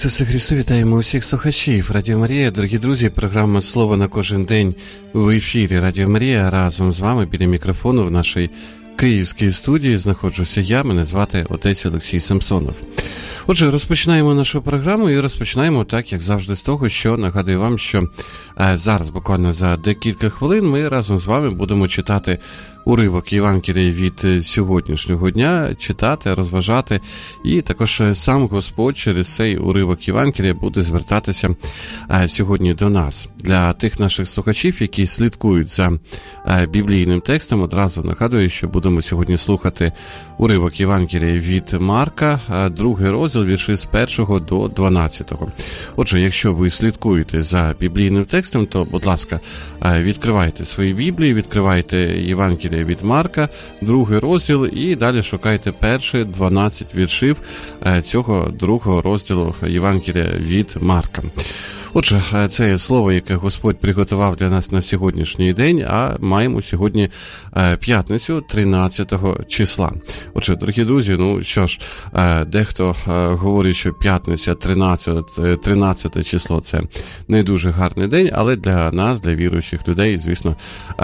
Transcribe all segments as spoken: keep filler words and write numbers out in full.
Ісусу Христу, вітаємо усіх слухачів Радіо Марія. Дорогі друзі, програма «Слово на кожен день» в ефірі Радіо Марія. Разом з вами біля мікрофону в нашій київській студії знаходжуся я, мене звати отець Олексій Самсонов. Отже, розпочинаємо нашу програму і розпочинаємо так, як завжди, з того, що нагадую вам, що е, зараз, буквально за декілька хвилин, ми разом з вами будемо читати уривок Євангелія від сьогоднішнього дня, читати, розважати, і також сам Господь через цей уривок Євангелія буде звертатися е, сьогодні до нас. Для тих наших слухачів, які слідкують за е, біблійним текстом, одразу нагадую, що будемо сьогодні слухати уривок Євангелія від Марка, е, другий розділ, вірші з першого до дванадцятого. Отже, якщо ви слідкуєте за біблійним текстом, то, будь ласка, е, відкривайте свої Біблії, відкривайте Євангелія від Марка, другий розділ, і далі шукайте перші дванадцять віршів цього другого розділу Євангелія від Марка. Отже, це є слово, яке Господь приготував для нас на сьогоднішній день, а маємо сьогодні п'ятницю, тринадцятого числа. Отже, дорогі друзі, ну що ж, дехто говорить, що п'ятниця, тринадцяте число – це не дуже гарний день, але для нас, для віруючих людей, звісно,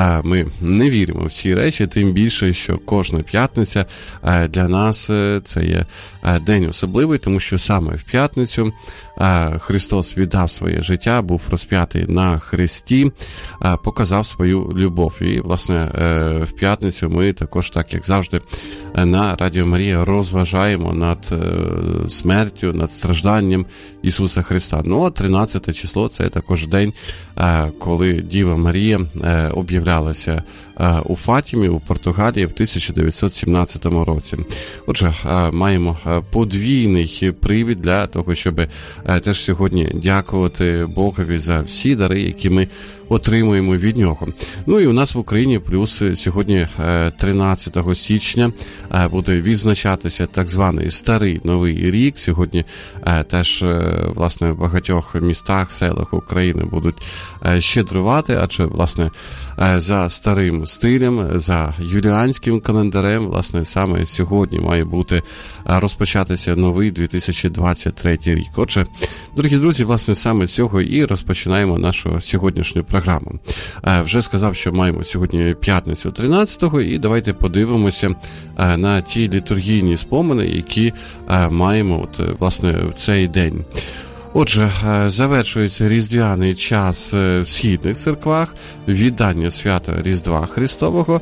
ми не віримо в ці речі, тим більше, що кожна п'ятниця для нас це є день особливий, тому що саме в п'ятницю Христос віддав своє життя, був розп'ятий на хресті, показав свою любов. І, власне, в п'ятницю ми також, так як завжди, на Радіо Марія розважаємо над смертю, над стражданням Ісуса Христа. Ну, а тринадцяте число – це також день, коли Діва Марія об'являлася у Фатімі, у Португалії в тисяча дев'ятсот сімнадцятому році. Отже, маємо подвійний привід для того, щоб теж сьогодні дякувати Богові за всі дари, які ми отримуємо від нього. Ну і у нас в Україні плюс сьогодні тринадцятого січня буде відзначатися так званий Старий Новий рік. Сьогодні теж, власне, в багатьох містах, селах України будуть щедрувати, адже, власне, за старим стилем, за юліанським календарем, власне, саме сьогодні має бути розпочатися новий дві тисячі двадцять третій рік. Отже, дорогі друзі, власне, саме з цього і розпочинаємо нашу сьогоднішню програму. Вже сказав, що маємо сьогодні п'ятницю тринадцятого, і давайте подивимося на ті літургійні спомини, які маємо, от, власне, в цей день. Отже, завершується різдвяний час в східних церквах, віддання свята Різдва Христового.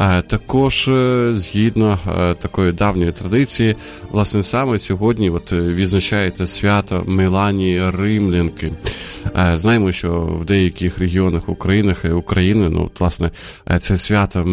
Також, згідно такої давньої традиції, власне, саме сьогодні от відзначається свято Меланії Римлянки. Знаємо, що в деяких регіонах України, України, ну, власне, це свято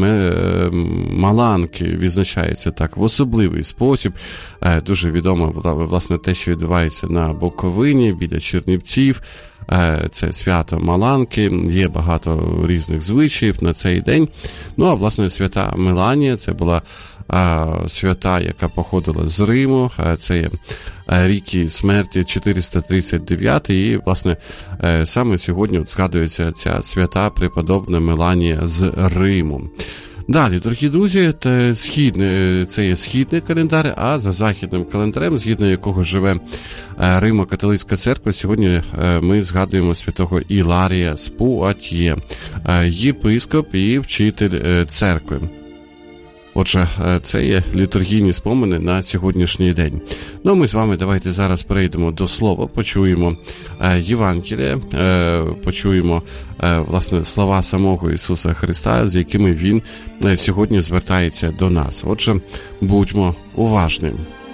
Маланки відзначається так в особливий спосіб. Дуже відомо, власне, те, що відбувається на Буковині, біля Чернівців. Це свято Маланки, є багато різних звичаїв на цей день. Ну, а, власне, свята Меланія, це була свята, яка походила з Риму, це є рік її смерті чотириста тридцять дев'ятий, і, власне, саме сьогодні от згадується ця свята преподобна Меланія з Риму. Далі, дорогі друзі, це, східний, це є східний календар, а за західним календарем, згідно якого живе Римо-католицька церква, сьогодні ми згадуємо святого Іларія з Пуатьє, єпископ і вчитель церкви. Отже, це є літургійні спомини на сьогоднішній день. Ну, ми з вами давайте зараз перейдемо до слова, почуємо Євангелія, почуємо, власне, слова самого Ісуса Христа, з якими Він сьогодні звертається до нас. Отже, будьмо уважні.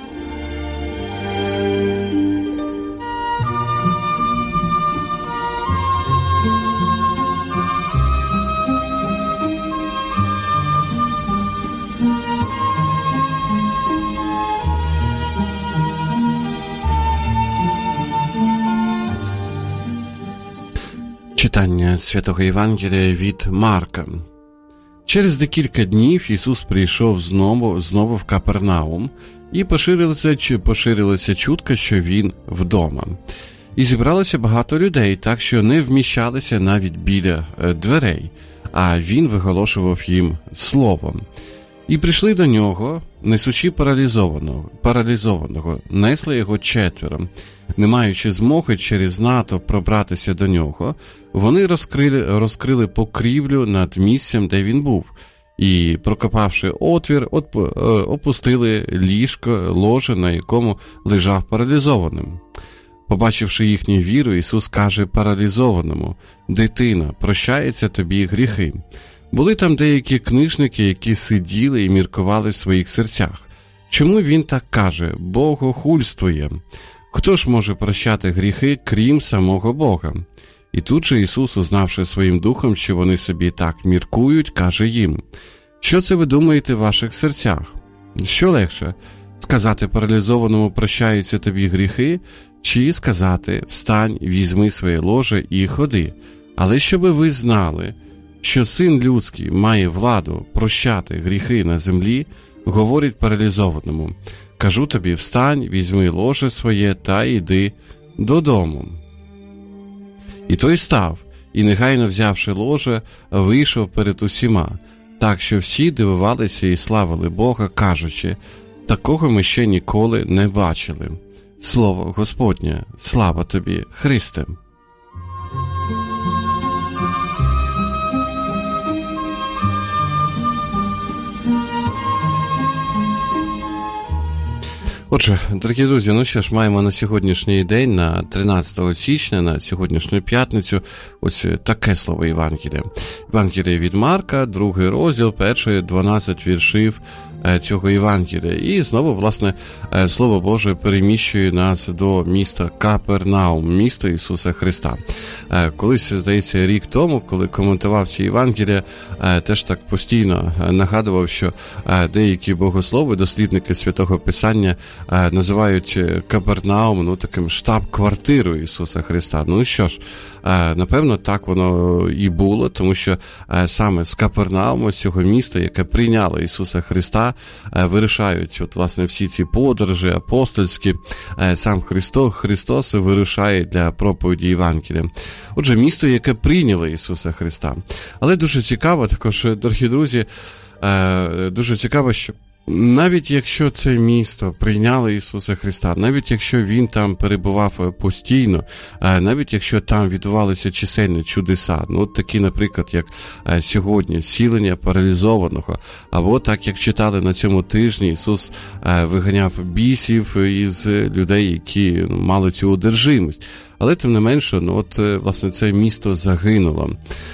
Читання Святого Євангелія від Марка. Через декілька днів Ісус прийшов знову, знову в Капернаум, і поширилася, поширилася чутка, що Він вдома. І зібралося багато людей, так що не вміщалися навіть біля дверей, а Він виголошував їм словом. І прийшли до нього, несучи паралізованого, паралізованого, несли його четверо. Не маючи змоги через натовп пробратися до нього, вони розкрили, розкрили покрівлю над місцем, де він був. І, прокопавши отвір, опустили ліжко, ложе, на якому лежав паралізованим. Побачивши їхню віру, Ісус каже паралізованому: «Дитино, прощаються тобі гріхи». Були там деякі книжники, які сиділи і міркували в своїх серцях. Чому він так каже? Богохульствує. Хто ж може прощати гріхи, крім самого Бога? І тут же Ісус, узнавши своїм духом, що вони собі так міркують, каже їм: «Що це ви думаєте в ваших серцях? Що легше? Сказати паралізованому «прощаються тобі гріхи», чи сказати «встань, візьми своє ложе і ходи»? Але щоби ви знали, що Син Людський має владу прощати гріхи на землі, говорить паралізованому: кажу тобі, встань, візьми ложе своє та йди додому. І той став, і, негайно взявши ложе, вийшов перед усіма, так що всі дивувалися і славили Бога, кажучи: такого ми ще ніколи не бачили. Слово Господнє, слава тобі, Христе! Отже, дорогі друзі, ну що ж, маємо на сьогоднішній день, на тринадцятого січня, на сьогоднішню п'ятницю, ось таке слово Євангелія. Євангелія від Марка, другий розділ, перші дванадцять віршів цього Євангелія. І знову, власне, Слово Боже переміщує нас до міста Капернаум, міста Ісуса Христа. Колись, здається, рік тому, коли коментував ці Євангелія, теж так постійно нагадував, що деякі богослови, дослідники Святого Писання, називають Капернаум, ну, таким штаб-квартирою Ісуса Христа. Ну що ж, напевно, так воно і було, тому що саме з Капернауму, з цього міста, яке прийняло Ісуса Христа, вирушають от, власне, всі ці подорожі апостольські, сам Христос, Христос вирушає для проповіді Євангелія. Отже, місто, яке прийняло Ісуса Христа. Але дуже цікаво, також, дорогі друзі, дуже цікаво, що навіть якщо це місто прийняло Ісуса Христа, навіть якщо Він там перебував постійно, навіть якщо там відбувалися чисельні чудеса, ну такі, наприклад, як сьогодні, зцілення паралізованого, або так, як читали на цьому тижні, Ісус виганяв бісів із людей, які мали цю одержимість. Але, тим не менше, ну от, власне, це місто загинуло.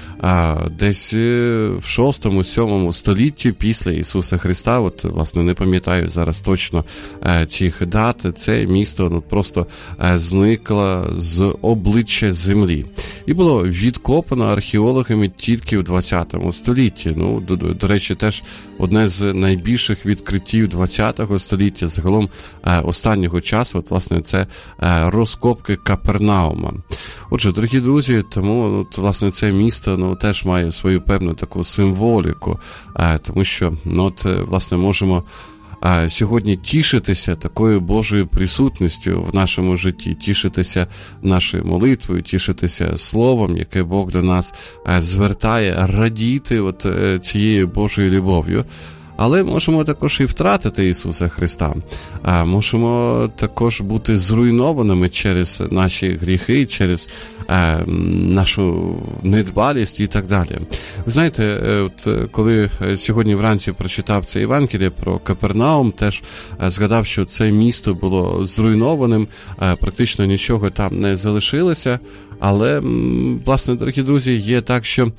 А десь в шостому-сьомому столітті після Ісуса Христа, от, власне, не пам'ятаю зараз точно цих дат, це місто ну, просто зникло з обличчя землі. І було відкопано археологами тільки в двадцятому столітті. Ну, до, до речі, теж одне з найбільших відкриттів двадцятого століття, загалом останнього часу, от, власне, це розкопки Капернаума. Отже, дорогі друзі, тому, от, власне, це місто, ну, теж має свою певну таку символіку, тому що, ну, от, власне, можемо сьогодні тішитися такою Божою присутністю в нашому житті, тішитися нашою молитвою, тішитися Словом, яке Бог до нас звертає, радіти от цією Божою любов'ю. Але можемо також і втратити Ісуса Христа. А можемо також бути зруйнованими через наші гріхи, через е, нашу недбалість і так далі. Ви знаєте, от коли сьогодні вранці прочитав це Євангеліє про Капернаум, теж згадав, що це місто було зруйнованим, практично нічого там не залишилося. Але, власне, дорогі друзі, є так, що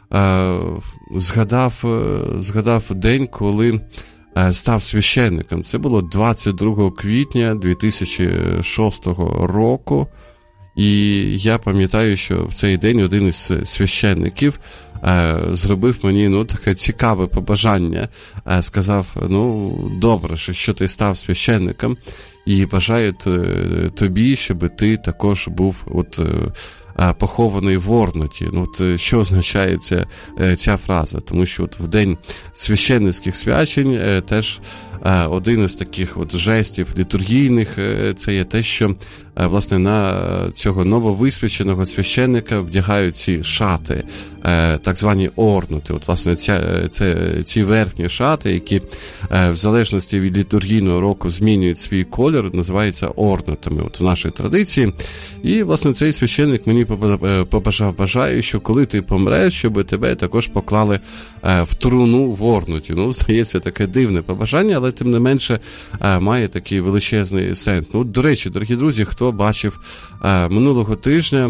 Згадав, згадав день, коли став священником. Це було двадцять другого квітня дві тисячі шостого року. І я пам'ятаю, що в цей день один із священників зробив мені ну, таке цікаве побажання. Сказав, ну, добре, що ти став священником, і бажаю тобі, щоб ти також був от похований в Орнуті. Ну, от, що означає ця, ця фраза? Тому що от в день священницьких свячень теж один із таких от жестів літургійних, це є те, що власне на цього нововисвяченого священника вдягають ці шати, так звані орнути. От, власне, ця, це, ці верхні шати, які в залежності від літургійного року змінюють свій кольор, називаються орнутами от в нашій традиції. І, власне, цей священник мені побажав, бажаю, що коли ти помреш, щоб тебе також поклали в труну в орнуті. Ну, здається, таке дивне побажання, але тим не менше має такий величезний сенс. Ну, до речі, дорогі друзі, хто бачив минулого тижня,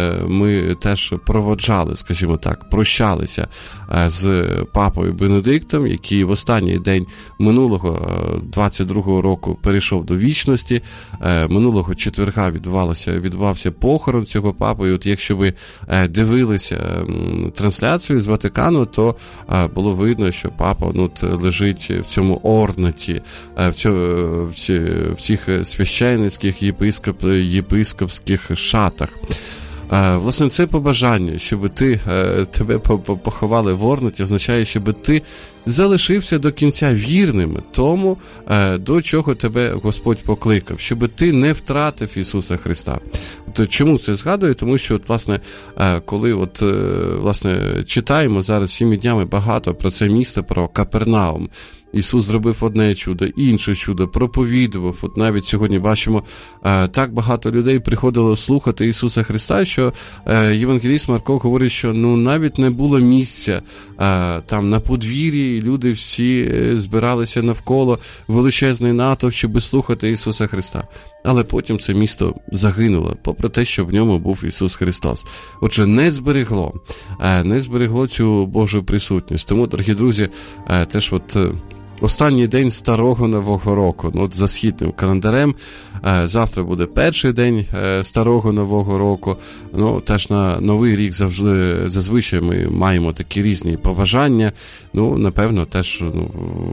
ми теж проводжали, скажімо так, прощалися з папою Бенедиктом, який в останній день минулого двадцять другого року перейшов до вічності. Минулого четверга відбувався, відбувався похорон цього папи. І от якщо ви дивилися трансляцію з Ватикану, то було видно, що папа ну, лежить в цьому орнаті, в, цьому, в цих священницьких єпископ, єпископських шатах. Власне, це побажання, щоб ти, тебе поховали в орнаті, означає, щоб ти залишився до кінця вірним тому, до чого тебе Господь покликав, щоб ти не втратив Ісуса Христа. От чому це згадую? Тому що, от, власне, коли от, власне, читаємо зараз всіми днями багато про це місто, про Капернаум, Ісус зробив одне чудо, інше чудо, проповідував. От навіть сьогодні бачимо, так багато людей приходило слухати Ісуса Христа, що євангеліст Марко говорить, що ну навіть не було місця там на подвір'ї, і люди всі збиралися навколо, величезний натовп, щоб слухати Ісуса Христа. Але потім це місто загинуло, попри те, що в ньому був Ісус Христос. Отже, не зберегло, не зберегло цю Божу присутність. Тому, дорогі друзі, теж от останній день Старого Нового року, ну, от за східним календарем, завтра буде перший день Старого Нового року, ну, теж на Новий рік завжди, зазвичай ми маємо такі різні побажання, ну, напевно, теж ну,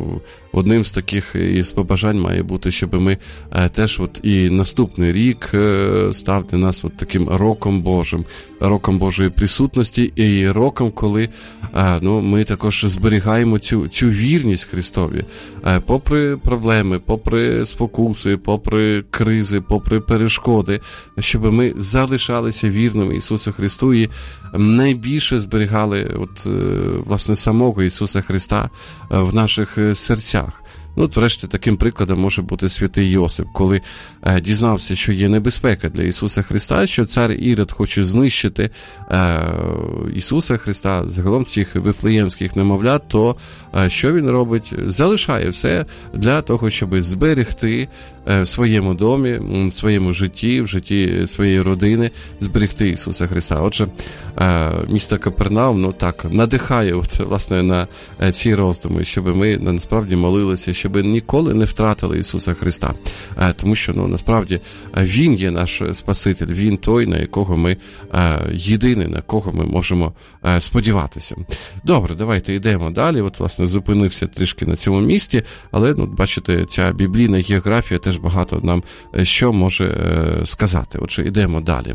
одним з таких із побажань має бути, щоб ми теж от і наступний рік став для нас от таким роком Божим, роком Божої присутності і роком, коли ну, ми також зберігаємо цю, цю вірність Христові. Попри проблеми, попри спокуси, попри кризи, попри перешкоди, щоб ми залишалися вірними Ісусу Христу і найбільше зберігали от, власне, самого Ісуса Христа в наших серцях. Ну, от, врешті, таким прикладом може бути святий Йосип, коли е, дізнався, що є небезпека для Ісуса Христа, що цар Ірод хоче знищити е, Ісуса Христа, загалом цих вифлеємських немовлят, то е, що він робить? Залишає все для того, щоб зберегти е, в своєму домі, в своєму житті, в житті своєї родини, зберегти Ісуса Христа. Отже, е, місто Капернаум, ну так, надихає, от, власне, на е, ці роздуми, щоб ми насправді молилися, щоб ніколи не втратили Ісуса Христа. Тому що, ну, насправді, Він є наш Спаситель, Він той, на якого ми, єдиний, на кого ми можемо сподіватися. Добре, давайте йдемо далі. От, власне, зупинився трішки на цьому місці, але, ну, бачите, ця біблійна географія теж багато нам що може сказати. Отже, йдемо далі.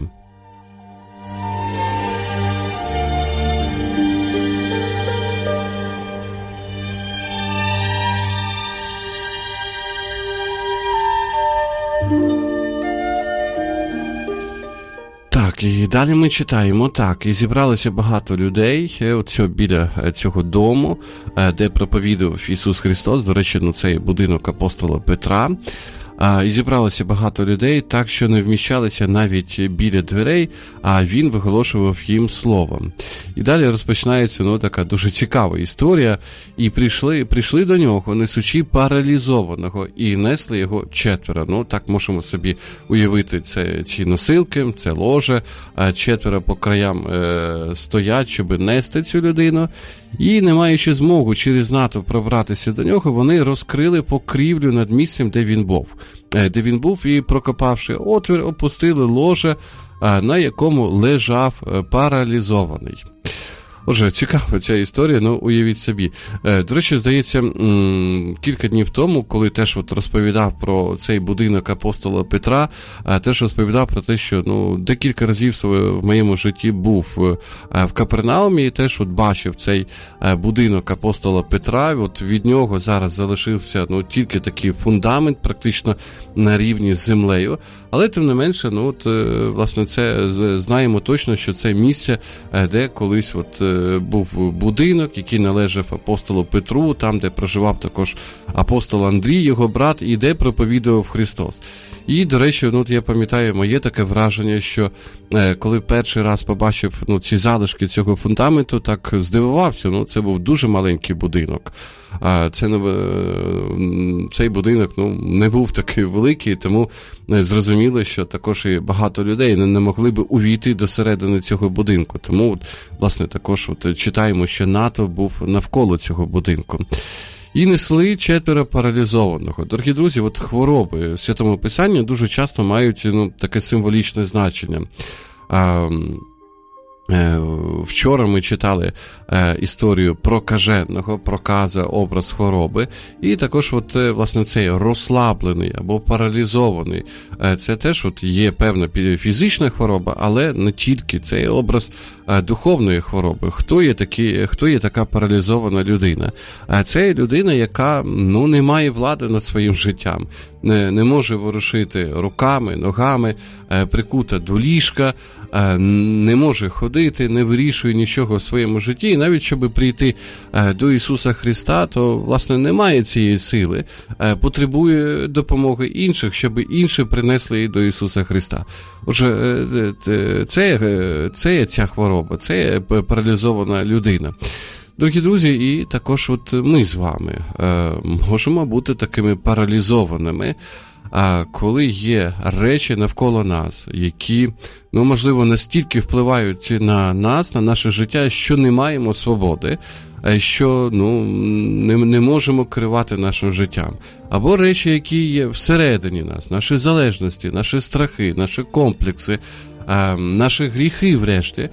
Так, і далі ми читаємо, так, і зібралося багато людей от біля цього дому, де проповідував Ісус Христос, до речі, ну, цей будинок апостола Петра. І зібралося багато людей, так що не вміщалися навіть біля дверей, а він виголошував їм слово. І далі розпочинається, ну, така дуже цікава історія. І прийшли, прийшли до нього, несучи паралізованого, і несли його четверо. Ну, так можемо собі уявити це, ці носилки, це ложе, четверо по краям е, стоять, щоб нести цю людину. І, не маючи змогу через натовп пробратися до нього, вони розкрили покрівлю над місцем, де він був. Де він був, і, прокопавши отвір, опустили ложе, на якому лежав паралізований. Отже, цікава ця історія, ну, уявіть собі. До речі, здається, кілька днів тому, коли теж от розповідав про цей будинок апостола Петра, теж розповідав про те, що, ну, декілька разів в моєму житті був в Капернаумі і теж от бачив цей будинок апостола Петра. От від нього зараз залишився, ну, тільки такий фундамент, практично на рівні з землею. Але, тим не менше, ну, от, власне, це знаємо точно, що це місце, де колись от був будинок, який належав апостолу Петру, там, де проживав також апостол Андрій, його брат, і де проповідував Христос. І, до речі, ну, я пам'ятаю, моє таке враження, що е, коли перший раз побачив, ну, ці залишки цього фундаменту, так здивувався. Ну, це був дуже маленький будинок. А це, е, цей будинок, ну, не був такий великий, тому зрозуміло, що також і багато людей не, не могли би увійти до середини цього будинку. Тому, от, власне, також от, читаємо, що НАТО був навколо цього будинку. І несли четверо паралізованого. Дорогі друзі, от хвороби в Святому Писанні дуже часто мають, ну, таке символічне значення. А, е, вчора ми читали е, історію прокаженого, проказа, образ хвороби. І також от, власне, цей розслаблений або паралізований. Е, це теж от є певна фізична хвороба, але не тільки. Це є образ духовної хвороби. Хто є такі, хто є така паралізована людина? Це є людина, яка, ну, не має влади над своїм життям, не, не може ворушити руками, ногами, прикута до ліжка, не може ходити, не вирішує нічого в своєму житті. І навіть, щоб прийти до Ісуса Христа, то, власне, немає цієї сили, потребує допомоги інших, щоб інші принесли її до Ісуса Христа. Отже, це, це є ця хвороба, це є паралізована людина. Дорогі друзі, і також от ми з вами е, можемо бути такими паралізованими, а коли є речі навколо нас, які, ну, можливо, настільки впливають на нас, на наше життя, що не маємо свободи, що, ну, не, не можемо керувати нашим життям. Або речі, які є всередині нас, наші залежності, наші страхи, наші комплекси, наші гріхи, врешті,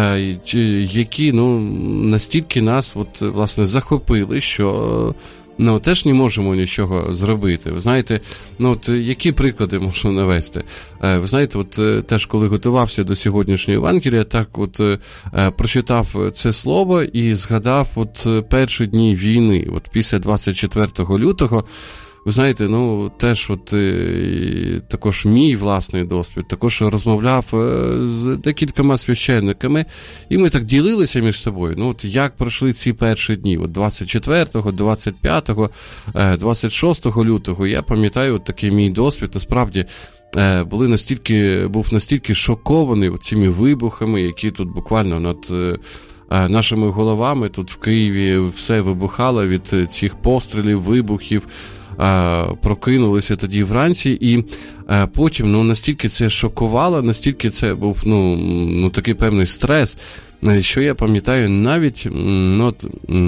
які, ну, настільки нас, от, власне, захопили, що, ну, теж не можемо нічого зробити. Ви знаєте, ну, от, які приклади можу навести? Ви знаєте, от, теж коли готувався до сьогоднішньої Євангелія, так от прочитав це слово і згадав от перші дні війни, от після двадцять четвертого лютого. Ви знаєте, ну, теж от е, також мій власний досвід, також розмовляв е, з декількома священниками, і ми так ділилися між собою, ну, от як пройшли ці перші дні, от двадцять четвертого, двадцять п'ятого, е, двадцять шостого лютого, я пам'ятаю, от такий мій досвід, насправді, е, були настільки, був настільки шокований от цими вибухами, які тут буквально над е, нашими головами, тут в Києві все вибухало від цих пострілів, вибухів. Прокинулися тоді вранці, і потім, ну, настільки це шокувало, настільки це був, ну, ну такий певний стрес, що я пам'ятаю, навіть, ну, от,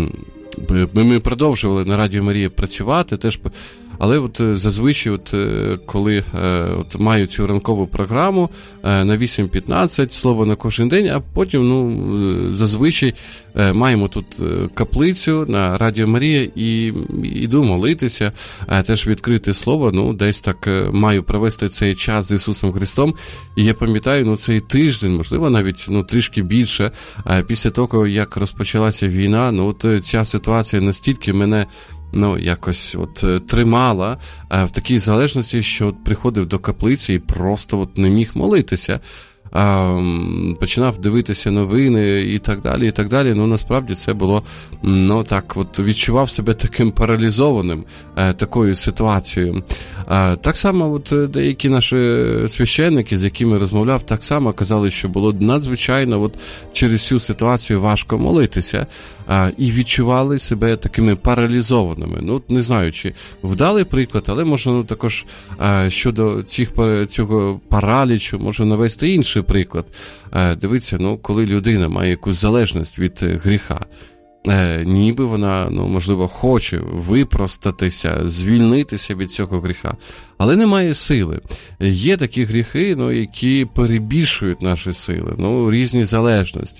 ми продовжували на Радіо Марія працювати, теж, але от зазвичай, от, коли от, маю цю ранкову програму на вісім п'ятнадцять, слово на кожен день, а потім, ну, зазвичай маємо тут каплицю на Радіо Марія і йду молитися, теж відкрити слово, ну, десь так маю провести цей час з Ісусом Христом. І я пам'ятаю, ну, цей тиждень, можливо, навіть, ну, трішки більше, після того, як розпочалася війна, ну, от ця ситуація настільки мене, ну, якось от тримала а, в такій залежності, що от приходив до каплиці і просто от не міг молитися. А, починав дивитися новини і так далі, і так далі. Ну, насправді це було, ну, так, от відчував себе таким паралізованим а, такою ситуацією. А, так само от деякі наші священники, з якими розмовляв, так само казали, що було надзвичайно от через цю ситуацію важко молитися, а, і відчували себе такими паралізованими. Ну, не знаю, чи вдалий приклад, але можна, ну, також а, щодо цих, цього паралічу можна навести інший приклад. Дивіться, ну, коли людина має якусь залежність від гріха, ніби вона, ну, можливо, хоче випростатися, звільнитися від цього гріха, але немає сили. Є такі гріхи, ну, які перебільшують наші сили, ну, різні залежності.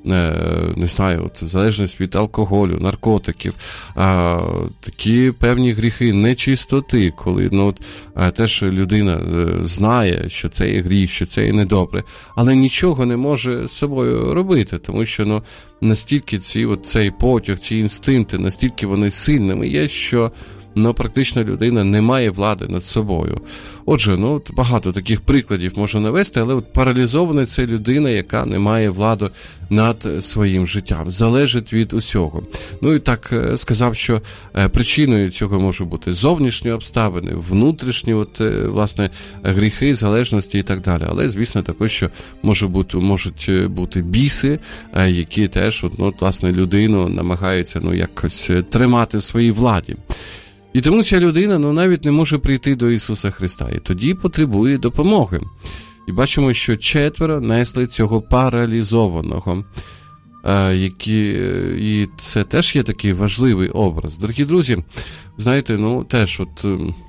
не знаю, от, залежність від алкоголю, наркотиків, а, такі певні гріхи нечистоти, коли ну, от, а, теж людина знає, що це є гріх, що це є недобре, але нічого не може з собою робити, тому що ну, настільки ці, от, цей потяг, ці інстинкти, настільки вони сильними є, що ну, практично людина не має влади над собою. Отже, ну, багато таких прикладів можна навести, але от паралізована це людина, яка не має влади над своїм життям, залежить від усього. Ну і так сказав, що причиною цього може бути зовнішні обставини, внутрішні от, власне, гріхи, залежності і так далі. Але, звісно, також, що може бути, можуть бути біси, які теж, от, ну, власне, людину намагаються ну, якось тримати в своїй владі. І тому ця людина ну, навіть не може прийти до Ісуса Христа, і тоді потребує допомоги. І бачимо, що четверо несли цього паралізованого, які, і це теж є такий важливий образ. Дорогі друзі, знаєте, ну теж от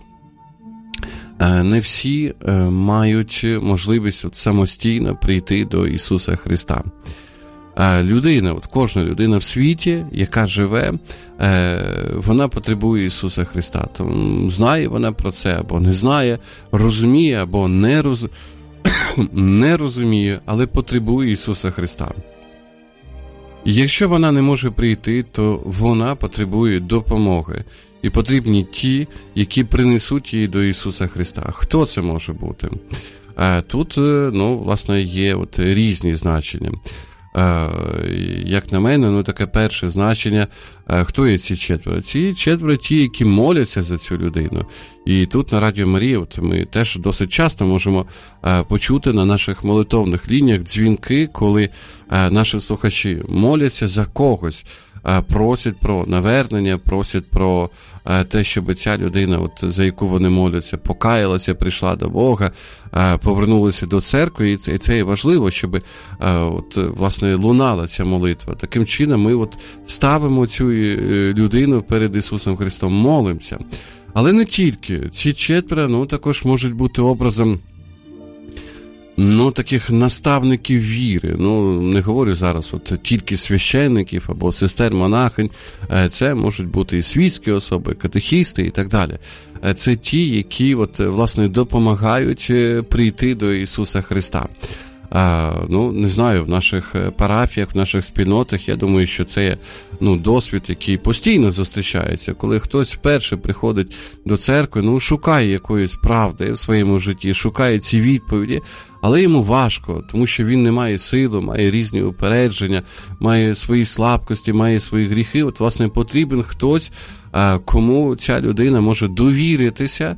не всі мають можливість от самостійно прийти до Ісуса Христа. Людина, от кожна людина в світі, яка живе, вона потребує Ісуса Христа. Тому знає вона про це, або не знає, розуміє, або не, роз... не розуміє, але потребує Ісуса Христа. І якщо вона не може прийти, то вона потребує допомоги. І потрібні ті, які принесуть її до Ісуса Христа. Хто це може бути? Тут, ну, власне, є от різні значення. Як на мене, ну таке перше значення, хто є ці четверо? Ці четверо ті, які моляться за цю людину. І тут на Радіо Марія от ми теж досить часто можемо почути на наших молитовних лініях дзвінки, коли наші слухачі моляться за когось, просять про навернення, просять про те, щоб ця людина, от, за яку вони моляться, покаялася, прийшла до Бога, повернулася до церкви, і це, і це є важливо, щоб от, власне, лунала ця молитва. Таким чином ми от ставимо цю людину перед Ісусом Христом, молимося. Але не тільки. Ці четверо, ну, також можуть бути образом ну, таких наставників віри. Ну, не говорю зараз от тільки священників або сестер-монахинь. Це можуть бути і світські особи, катехісти і так далі. Це ті, які, от, власне, допомагають прийти до Ісуса Христа. А, ну, не знаю, в наших парафіях, в наших спільнотах, я думаю, що це ну, досвід, який постійно зустрічається. Коли хтось вперше приходить до церкви, ну, шукає якоїсь правди в своєму житті, шукає ці відповіді, але йому важко, тому що він не має сили, має різні упередження, має свої слабкості, має свої гріхи. От, власне, потрібен хтось, кому ця людина може довіритися.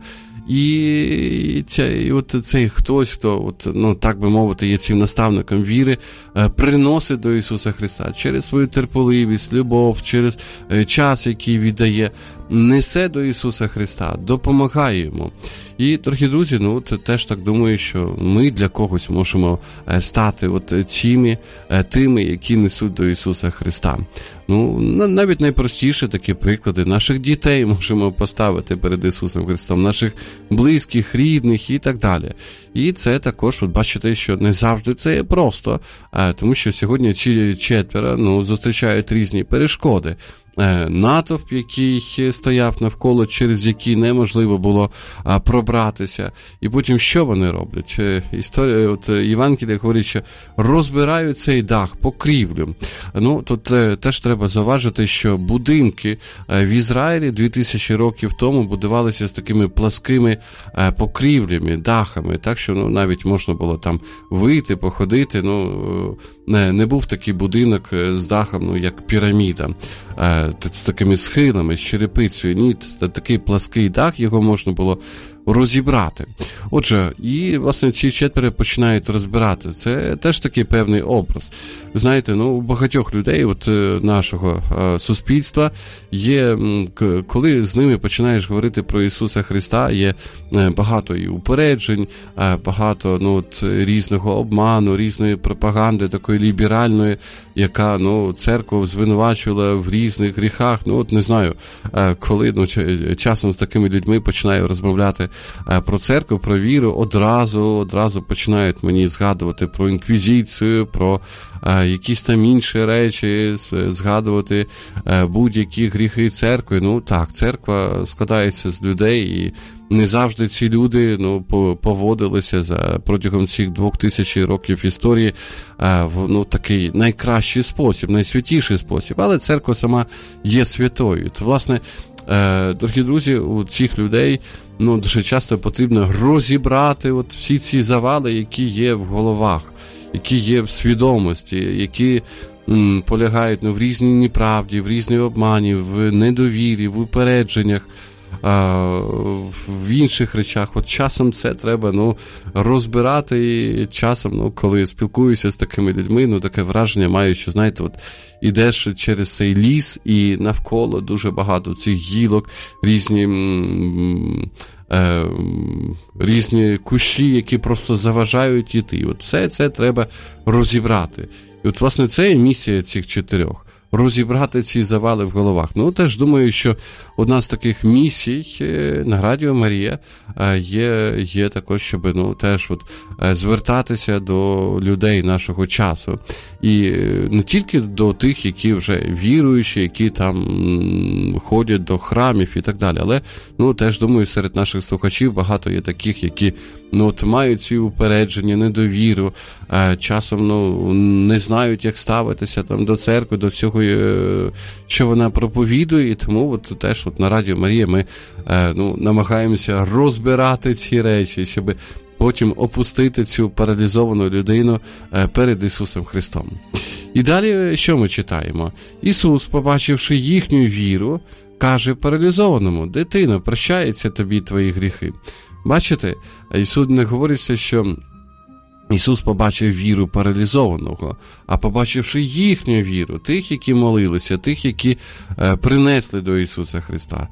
І, ця, і от цей хтось, хто, от, ну, так би мовити, є цим наставником віри, приносить до Ісуса Христа через свою терпеливість, любов, через час, який віддає, несе до Ісуса Христа, допомагає йому. І, дорогі друзі, ну, от, теж так думаю, що ми для когось можемо стати от цими, тими, які несуть до Ісуса Христа. Ну, навіть найпростіше такі приклади. Наших дітей можемо поставити перед Ісусом Христом, наших близьких, рідних і так далі. І це також, от бачите, що не завжди це є просто, тому що сьогодні ці четверо, ну, зустрічають різні перешкоди. Натовп, який стояв навколо, через який неможливо було а, пробратися. І потім що вони роблять? Історія, от Євангелія говорить, що розбирають цей дах, покрівлю. Ну, тут е, теж треба зауважити, що будинки е, в Ізраїлі дві тисячі років тому будувалися з такими пласкими е, покрівлями, дахами, так що ну, навіть можна було там вийти, походити. Ну, не, не був такий будинок з дахом, ну, як піраміда. З такими схилами, з черепицею, ні, такий плаский дах, його можна було розібрати. Отже, і, власне, ці четверо починають розбирати. Це теж такий певний образ. Ви знаєте, ну, у багатьох людей от нашого а, суспільства є, коли з ними починаєш говорити про Ісуса Христа, є багато і упереджень, багато, ну, от, різного обману, різної пропаганди, такої ліберальної, яка, ну, церкву звинувачувала в різних гріхах. Ну, от, не знаю, коли, ну, часом з такими людьми починаю розмовляти, про церкву, про віру, одразу, одразу починають мені згадувати про інквізицію, про якісь там інші речі, згадувати будь-які гріхи церкви. Ну так, церква складається з людей, і не завжди ці люди ну, поводилися за протягом цих двох тисяч років історії в ну, такий найкращий спосіб, найсвятіший спосіб. Але церква сама є святою. То, власне, дорогі друзі, у цих людей ну, дуже часто потрібно розібрати от всі ці завали, які є в головах, які є в свідомості, які м, полягають ну, в різній неправді, в різній обмані, в недовірі, в упередженнях, а, в інших речах. От часом це треба ну, розбирати, і часом, ну, коли спілкуюся з такими людьми, ну, таке враження маю, що, знаєте, от ідеш через цей ліс, і навколо дуже багато цих гілок, різні м, Е, різні кущі, які просто заважають іти. От все це треба розібрати. І от, власне, це є місія цих чотирьох. Розібрати ці завали в головах. Ну, теж думаю, що одна з таких місій на Радіо Марія є, є також, щоб ну, теж от, звертатися до людей нашого часу. І не тільки до тих, які вже віруючі, які там ходять до храмів і так далі, але ну, теж, думаю, серед наших слухачів багато є таких, які ну, от, мають ці упередження, недовіру, часом ну, не знають, як ставитися там, до церкви, до всього, що вона проповідує, і тому от, теж от, на Радіо Марія ми ну, намагаємося розбирати ці речі, щоб потім опустити цю паралізовану людину перед Ісусом Христом. І далі що ми читаємо? Ісус, побачивши їхню віру, каже паралізованому: дитино, прощаються тобі твої гріхи. Бачите, Ісус не говориться, що Ісус побачив віру паралізованого, а побачивши їхню віру, тих, які молилися, тих, які е, принесли до Ісуса Христа.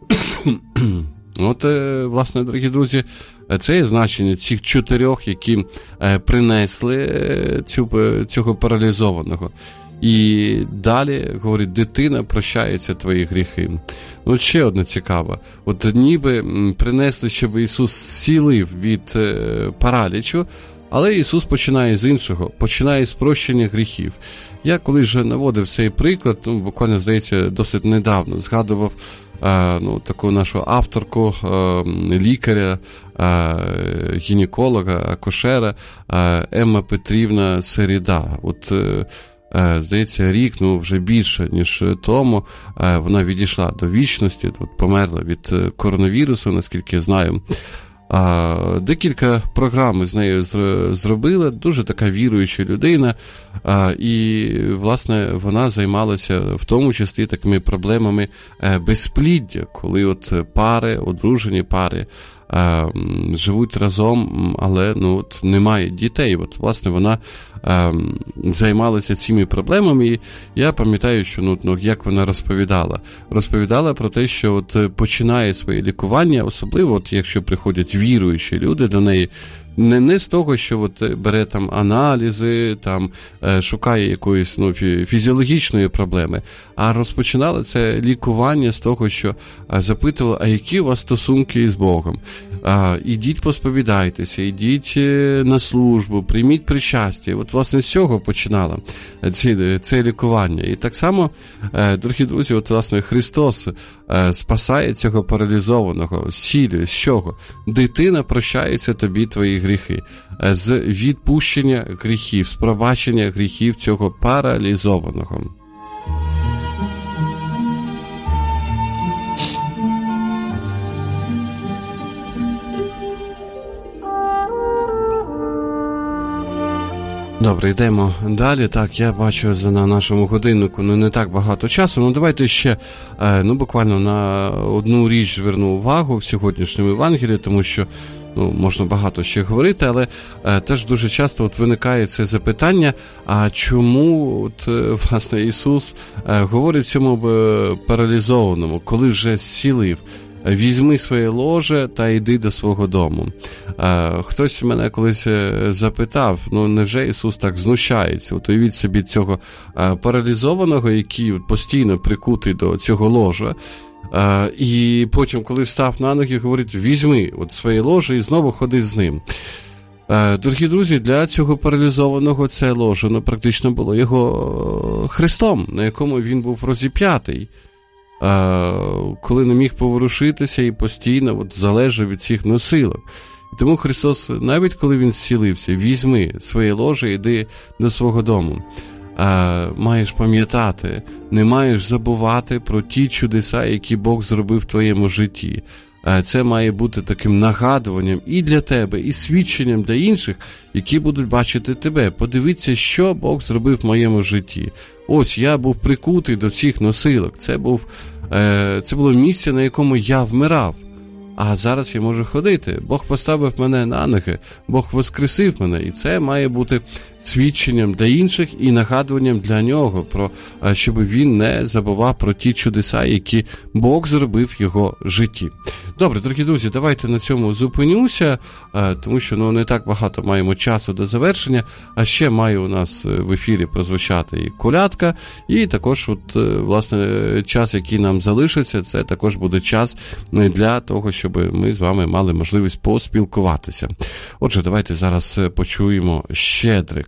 От, е, власне, дорогі друзі, це є значення цих чотирьох, які е, принесли цю, цього паралізованого. І далі, говорить, дитина, прощаються твої гріхи. Ну, ще одне цікаве. От ніби принесли, щоб Ісус зцілив від е, паралічу, але Ісус починає з іншого, починає з прощення гріхів. Я колись вже наводив цей приклад, ну, буквально, здається, досить недавно, згадував е, ну, таку нашу авторку, е, лікаря, е, гінеколога, акушера е, Емма Петрівна Середа. От, е, е, здається, рік, ну, вже більше, ніж тому, е, вона відійшла до вічності, от, померла від коронавірусу, наскільки я знаю. А, декілька програм з нею зробила, дуже така віруюча людина, а, і, власне, вона займалася в тому числі такими проблемами безпліддя, коли от пари, одружені пари а, живуть разом, але ну, от, немає дітей. От, власне, вона а, займалася цими проблемами, і я пам'ятаю, що ну, ну, як вона розповідала. Розповідала про те, що от починає своє лікування, особливо, от, якщо приходять віруючі люди до неї, не, не з того, що от бере там аналізи, там, е, шукає якоїсь ну, фізіологічної проблеми, а розпочинала це лікування з того, що е, запитувала, а які у вас стосунки з Богом? А, ідіть посповідайтеся, ідіть на службу, прийміть причастя. От, власне, з цього починала це, це лікування. І так само, дорогі друзі, от, власне, Христос спасає цього паралізованого, зцілює. З чого? Дитина, прощаються тобі твої гріхи. З відпущення гріхів, з пробачення гріхів цього паралізованого. Добре, йдемо далі. Так, я бачу на нашому годиннику ну, не так багато часу. Ну, давайте ще ну, буквально на одну річ зверну увагу в сьогоднішньому Євангелії, тому що ну, можна багато ще говорити, але е, теж дуже часто от виникає це запитання, а чому от, власне, Ісус е, говорить цьому паралізованому, коли вже зцілив? Візьми своє ложе та йди до свого дому. Хтось мене колись запитав, ну невже Ісус так знущається? От уявіть собі цього паралізованого, який постійно прикутий до цього ложа. А, і потім, коли встав на ноги, говорить, візьми от своє ложе і знову ходи з ним. А, дорогі друзі, для цього паралізованого це ложе, ну, практично було його хрестом, на якому він був розіп'ятий. А, коли не міг поворушитися і постійно от, залежав від цих носилок. І тому Христос, навіть коли він зцілився, візьми своє ложе і йди до свого дому. А, маєш пам'ятати, не маєш забувати про ті чудеса, які Бог зробив в твоєму житті. А, це має бути таким нагадуванням і для тебе, і свідченням для інших, які будуть бачити тебе. Подивіться, що Бог зробив в моєму житті. Ось, я був прикутий до цих носилок. Це, був, е, це було місце, на якому я вмирав. А зараз я можу ходити. Бог поставив мене на ноги, Бог воскресив мене. І це має бути свідченням для інших і нагадуванням для нього, про, щоб він не забував про ті чудеса, які Бог зробив в його житті. Добре, дорогі друзі, давайте на цьому зупинюся, тому що ну, не так багато маємо часу до завершення, а ще має у нас в ефірі прозвучати і колядка, і також от, власне, час, який нам залишиться, це також буде час для того, щоб ми з вами мали можливість поспілкуватися. Отже, давайте зараз почуємо «Щедрик».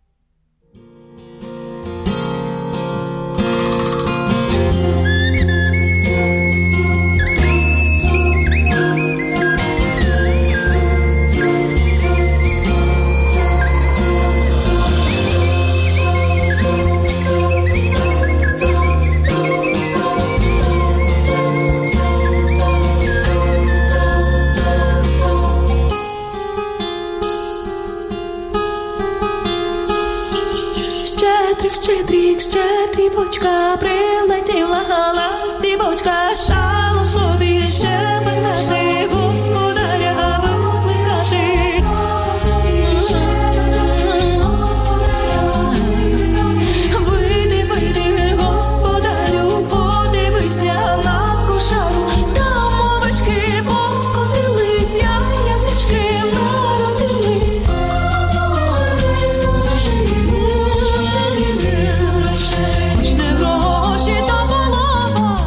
Щедрик, щедрівочка, прилетіла ластівочка, стало собі щебетати, господаря викликати. Вийди, вийди, господарю, подивися на кошару, там овечки покотились, ягнячки народились. Хоч не гроші, то полова,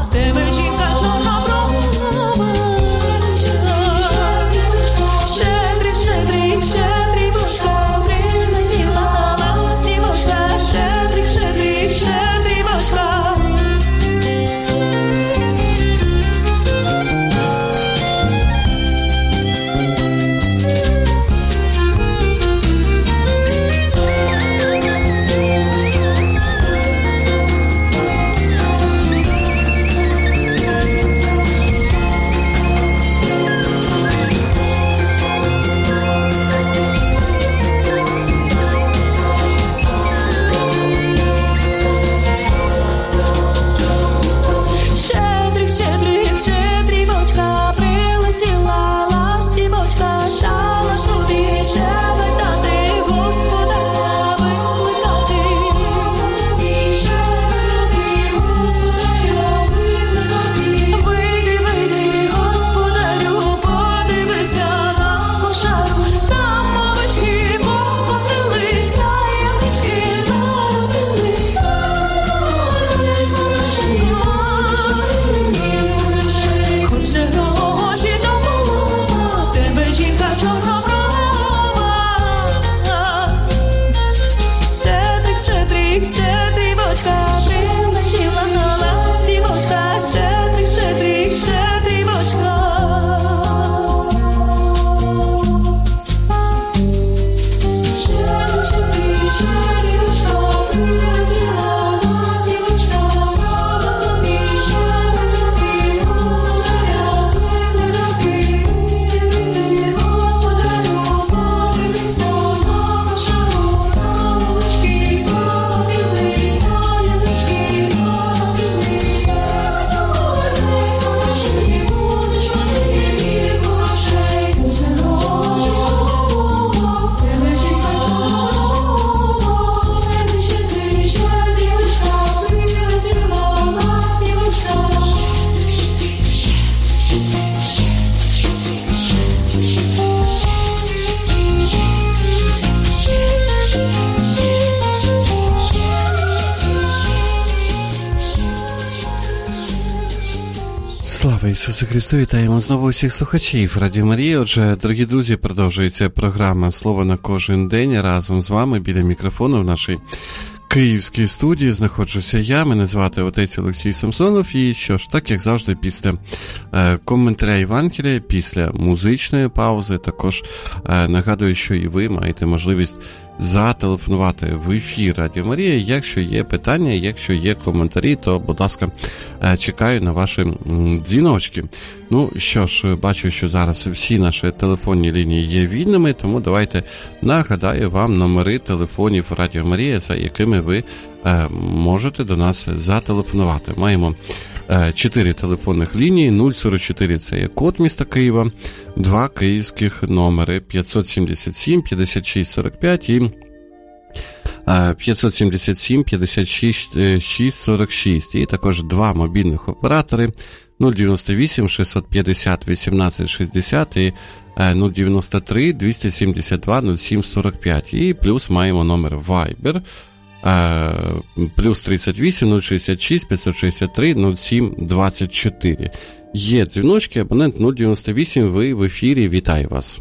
Ісусе Христу, вітаємо знову усіх слухачів Радіо Марія. Отже, дорогі друзі, продовжується програма «Слово на кожен день». Разом з вами біля мікрофону в нашій київській студії знаходжуся я. Мене звати отець Олексій Самсонов. І що ж, так як завжди, після е, коментаря Євангелія, після музичної паузи, також е, нагадую, що і ви маєте можливість зателефонувати в ефір Радіо Марія. Якщо є питання, якщо є коментарі, то, будь ласка, чекаю на ваші дзвіночки. Ну, що ж, бачу, що зараз всі наші телефонні лінії є вільними, тому давайте нагадаю вам номери телефонів Радіо Марія, за якими ви е, можете до нас зателефонувати. Маємо чотири телефонних лінії. нуль сорок чотири – це є код міста Києва, два київських номери п'ятсот сімдесят сім п'ятдесят шість сорок п'ять і п'ятсот сімдесят сім п'ятдесят шість сорок шість. І також два мобільних оператори нуль дев'яносто вісім шістсот п'ятдесят вісімнадцять шістдесят і нуль дев'яносто три двісті сімдесят два нуль сім сорок п'ять. І плюс маємо номер Viber плюс тридцять вісім нуль шістдесят шість п'ятсот шістдесят три нуль сім двадцять чотири. Є дзвіночки, абонент нуль дев'яносто вісім, ви в ефірі, вітаю вас.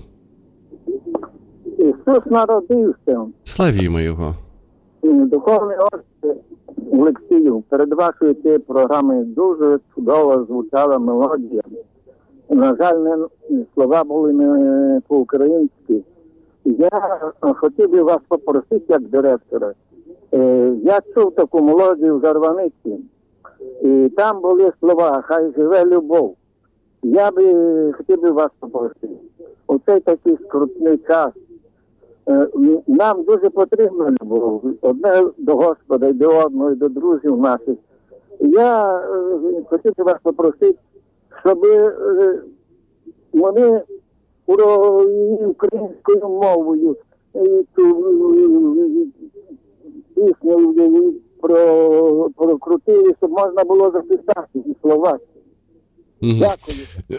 Ісус народився. Славімо його. Духовний отець Олексію, перед вашою цією програмою дуже чудово звучала мелодія. На жаль, не, слова були не по-українськи. Я хотів би вас попросити, як директора. Я чув таку мелодію в Зарваниці, і там були слова «Хай живе любов». Я би хотів би вас попросити. У цей такий скрутний час нам дуже потрібна любов. Одне до Господа, і до одного, і до друзів наших. Я хотів би вас попросити, щоб вони українською мовою пісню про, прокрутили, щоб можна було записати і слова. Дякую.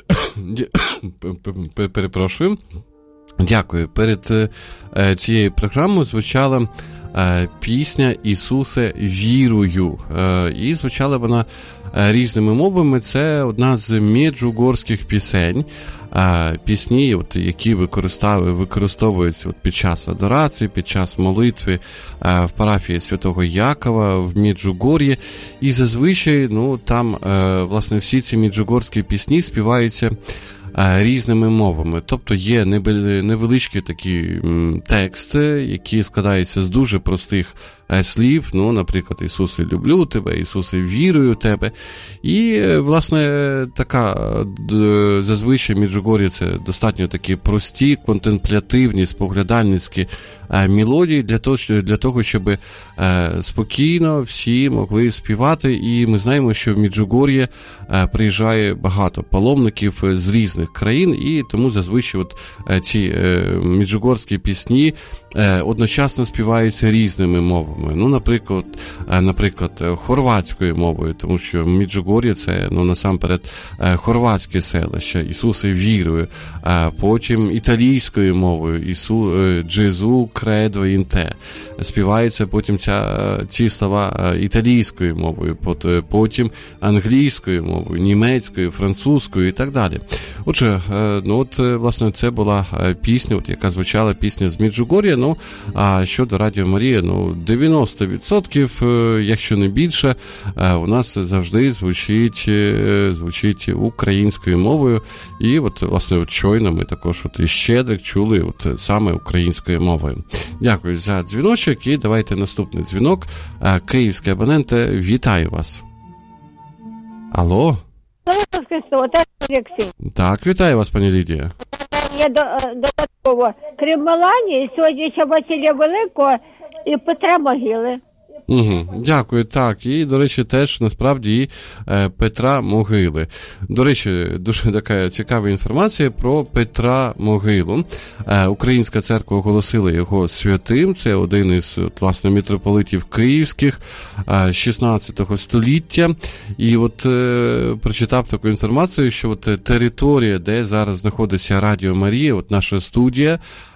Перепрошую. Дякую. Перед е, цією програмою звучала е, пісня «Ісусе, вірую». Е, і звучала вона е, різними мовами. Це одна з меджугорських пісень. Е, пісні, от, які використовуються от, під час адорації, під час молитви е, в парафії Святого Якова в Меджугор'ї. І зазвичай, ну, там, е, власне, всі ці меджугорські пісні співаються різними мовами. Тобто є невеличкі такі тексти, які складаються з дуже простих слів, ну, наприклад, «Ісусе, люблю тебе», «Ісусе, вірую в тебе». І, власне, така, зазвичай Меджугор'я це достатньо такі прості, контемплятивні, споглядальницькі мелодії для того, для того, щоб спокійно всі могли співати. І ми знаємо, що в Меджугор'ї приїжджає багато паломників з різних країн, і тому зазвичай от ці меджугорські пісні одночасно співаються різними мовами. Ну, наприклад, наприклад, хорватською мовою, тому що Меджугор'я це, ну, насамперед, хорватське селище, «Ісусе, вірую», а потім італійською мовою, «Ісу, Джезу, кредо, інте». Співаються потім ця, ці слова італійською мовою, потім англійською мовою, німецькою, французькою і так далі. Отже, ну, от, власне, це була пісня, от, яка звучала, пісня з Меджугор'я. Ну, а щодо Радіо Марія, ну, дев'яносто відсотків, якщо не більше, у нас завжди звучить, звучить українською мовою. І от, власне, от щойно ми також от і щедрик чули от саме українською мовою. Дякую за дзвіночок, і давайте наступний дзвінок. Київський абонент, вітаю вас. Алло? Так, вітаю вас, пані Лідія. Я додатково, крім Меланії, сьогодні ще Василя Великого і Петра Могили. Угу, дякую, так. І, до речі, теж, насправді, і е, Петра Могили. До речі, дуже така цікава інформація про Петра Могилу. Е, Українська церква оголосила його святим. Це один із, власне, митрополитів київських е, шістнадцятого століття. І от е, прочитав таку інформацію, що от територія, де зараз знаходиться Радіо Марія, от наша студія,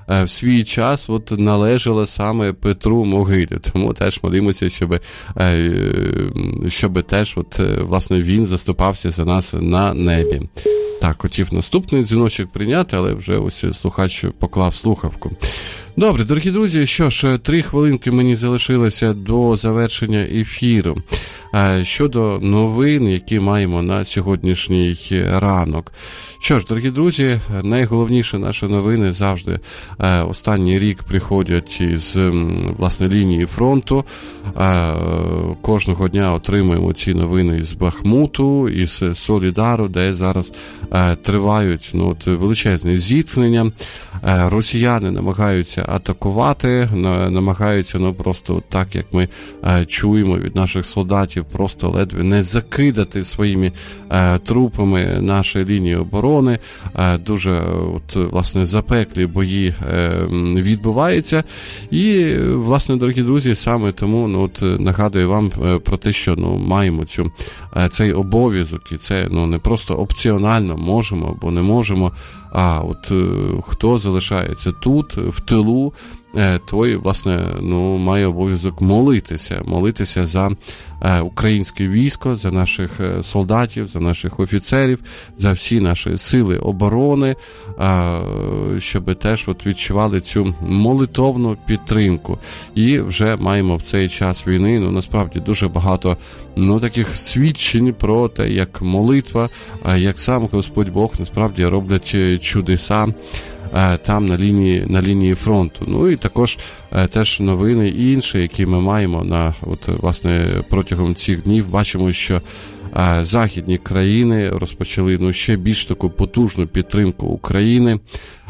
в свій час от належала саме Петру Могилі. Тому теж молимося, щоб, щоб теж от, власне, він заступався за нас на небі. Так, хотів наступний дзвіночок прийняти, але вже ось слухач поклав слухавку. Добре, дорогі друзі, що ж, три хвилинки мені залишилося до завершення ефіру. Щодо новин, які маємо на сьогоднішній ранок. Що ж, дорогі друзі, найголовніші наші новини завжди останній рік приходять із, власне, лінії фронту. Кожного дня отримуємо ці новини із Бахмуту, із Солідару, де зараз тривають ну, от, величезні зіткнення. Росіяни намагаються атакувати, намагаються, ну, просто так, як ми чуємо від наших солдатів, просто ледве не закидати своїми трупами наші лінії оборони. Дуже, от, власне, запеклі бої відбуваються. І, власне, дорогі друзі, саме тому, ну, от, нагадую вам про те, що, ну, маємо цю, цей обов'язок, і це, ну, не просто опціонально можемо або не можемо, а от хто залишається тут, в тилу, той, власне, ну, має обов'язок молитися, молитися за українське військо, за наших солдатів, за наших офіцерів, за всі наші сили оборони, щоб теж от відчували цю молитовну підтримку. І вже маємо в цей час війни, ну, насправді, дуже багато, ну, таких свідчень про те, як молитва, як сам Господь Бог, насправді, роблять чудеса там на лінії, на лінії фронту. Ну і також теж новини інші, які ми маємо на, от, власне, протягом цих днів. Бачимо, що західні країни розпочали, ну, ще більш таку потужну підтримку України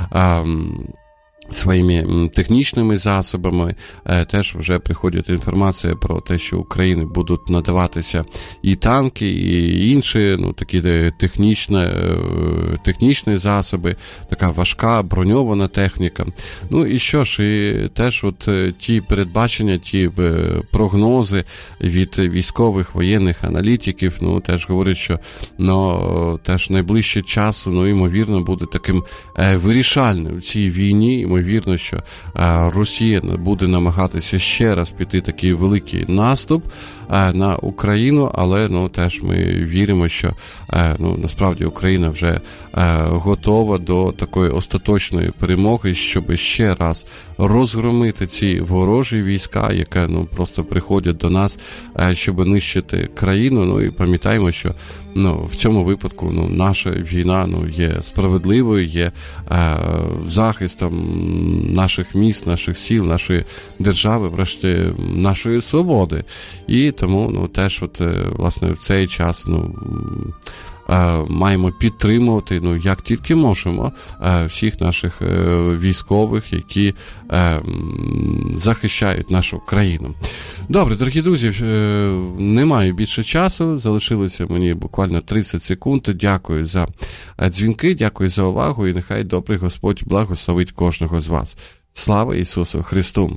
своїми технічними засобами. Теж вже приходить інформація про те, що Україні будуть надаватися і танки, і інші, ну, такі технічні, технічні засоби, така важка броньована техніка. Ну і що ж, і теж от ті передбачення, ті прогнози від військових, воєнних аналітиків, ну, теж говорять, що, ну, теж найближчий час, ну, ймовірно, буде таким вирішальним в цій війні. Ймовірно, що Росія буде намагатися ще раз піти такий великий наступ на Україну, але, ну, теж ми віримо, що, ну, насправді Україна вже готова до такої остаточної перемоги, щоб ще раз розгромити ці ворожі війська, які, ну, просто приходять до нас, щоб нищити країну. Ну і пам'ятаємо, що, ну, в цьому випадку, ну, наша війна, ну, є справедливою, є захистом наших міст, наших сіл, нашої держави, врешті, нашої свободи. І тому, ну, теж от, власне, в цей час, ну, маємо підтримувати, ну, як тільки можемо, всіх наших військових, які захищають нашу країну. Добре, дорогі друзі, немає більше часу, залишилося мені буквально тридцять секунд. Дякую за дзвінки, дякую за увагу, і нехай добрий Господь благословить кожного з вас. Слава Ісусу Христу!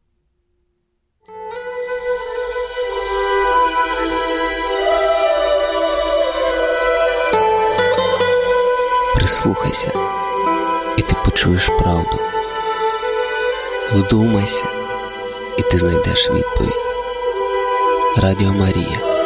Прислухайся, і ти почуєш правду. Вдумайся, і ти знайдеш відповідь. Радіо Марія.